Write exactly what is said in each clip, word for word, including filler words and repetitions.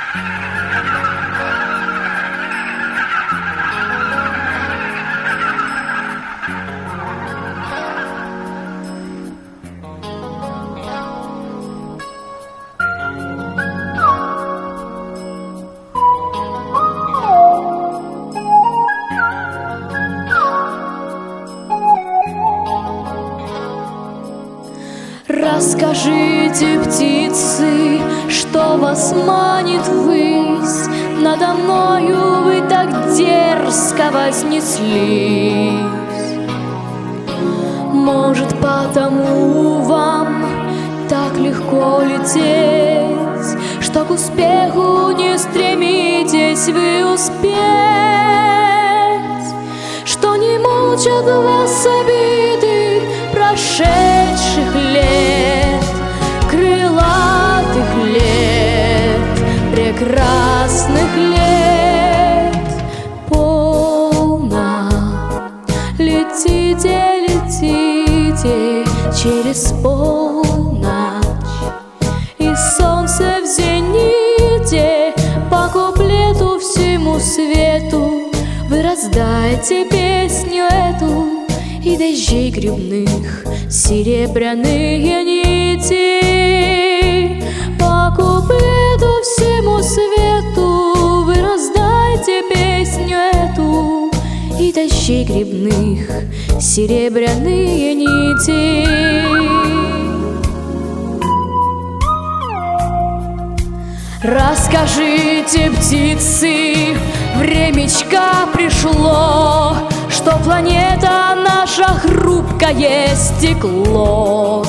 Расскажите, птицы, что вас манит ввысь. Надо мною вы так дерзко вознеслись. Может, потому вам так легко лететь, что к успеху не стремитесь вы успеть, что не мучат вас обиды прошедших лет, крылатых лет, прекрасных лет. Полно, летите, летите через полночь, и солнце в зените по куплету всему свету вы раздайте песню эту, и дождей грибных серебряные нити. По куплету всему свету вы раздайте песню эту, и дождей грибных серебряные нити. Расскажите, птицы, времечко пришло, что планета наша хрупкое стекло.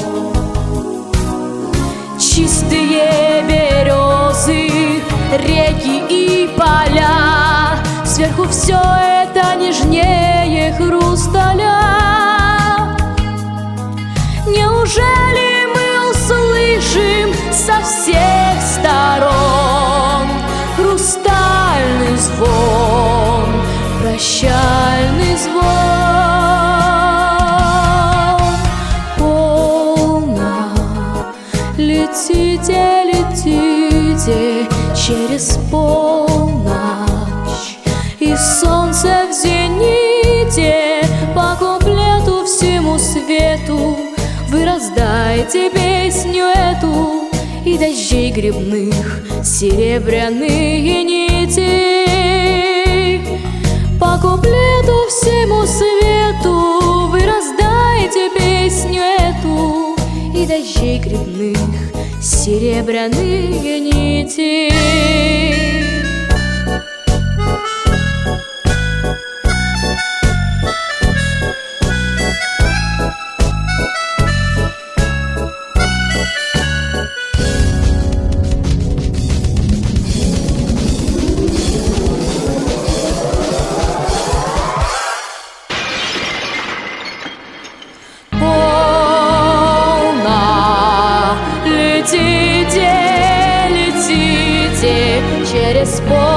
Чистые березы, реки и поля, сверху все это нежнее хрусталя. Неужели мы услышим со всех сторон хрустальный звон, прощальный звон? Полно, летите, летите через полночь, и солнце в зените по куплету всему свету вы раздайте песню эту, и дождей грибных серебряные нити. По куплету всему свету вы раздайте песню эту, и дождей грибных серебряные нити. Летите, летите через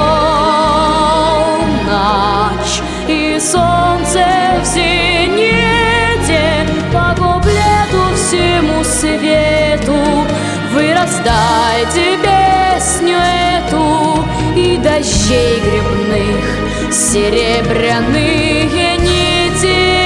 полночь, и солнце в зените по куплету всему свету вы раздайте песню эту, и дождей грибных серебряные нити.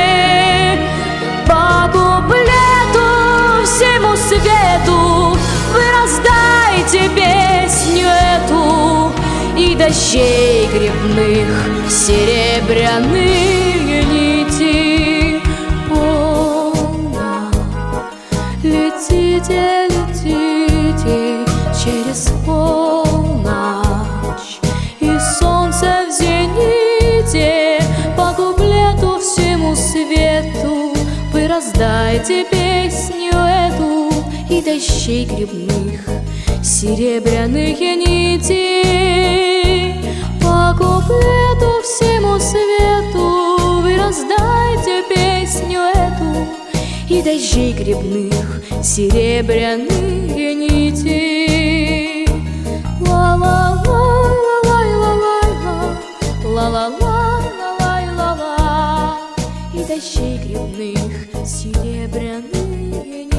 По куплету всему свету вы раздайте песню эту, и дождей грибных серебряные нити. Полно, летите, летите через полночь, и солнце в зените по куплету всему свету вы раздайте песню эту, и дождей грибных серебряные нити. По куплету всему свету вы раздайте песню эту, и дождей грибных серебряные нити. Ла-ла-ла-ла-ла-ла-ла-ла-ла-ла, и дождей грибных серебряные нити.